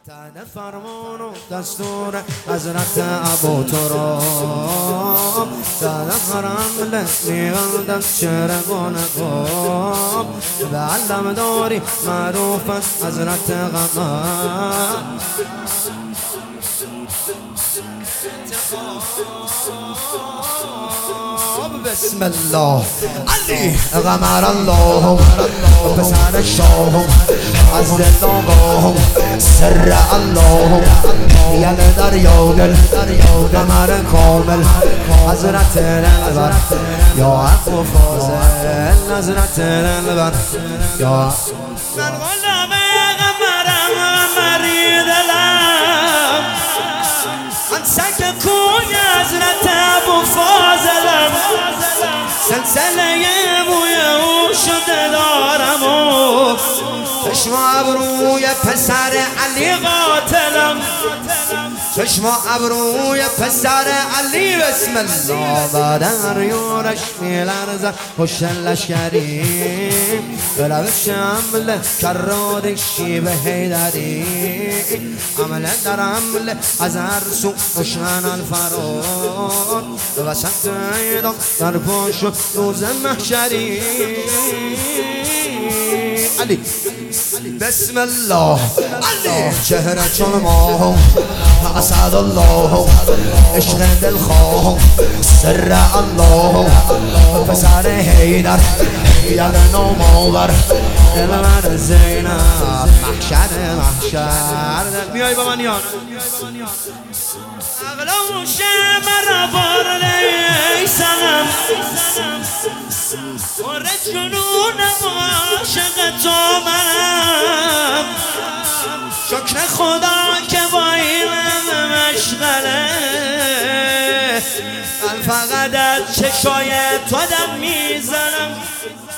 تحت فرمان و دستور حضرت ابو تراب در حرم می‌گردد چرگان قاب به علم داری معروف است حضرت قمر. بسم الله علی قمر الله پسر شاه از دل آگاه سر الله یل دریا دل قمر کامل حضرت دلبر یا عفو فاضل حضرت دلبر یا من غلام قمرم قمری دلم انسک کوی حضرت ابو فاضلم سلسله موی او شده دارم و چشم ابروی پسر علی قاتلم چشم ابروی پسر علی بسم الله بدر یورش میلرزد خوش لشکری به روش عمل کراد شیب حیدری عمل در عمل از هر سو دشمن الفرار به وسط ایدان در پاش روز محشری علی بسم الله علی چهره چون ماه اسد الله عشق دلخواه سر الله پسر حیدر یل نامآور دلبر زینب محشر میای با من یار اغلو شمر بار لیسم ور جنونم عاشق تو منم شکر خدا که با اینم مشغله من فقط از چشای تو دم میزنم